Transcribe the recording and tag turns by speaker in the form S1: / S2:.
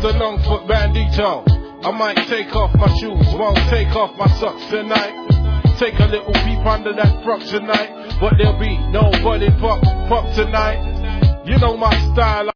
S1: the long foot bandito. I might take off my shoes, won't take off my socks tonight. Take a little peep under that frock tonight, but there'll be nobody pop tonight. You know my style.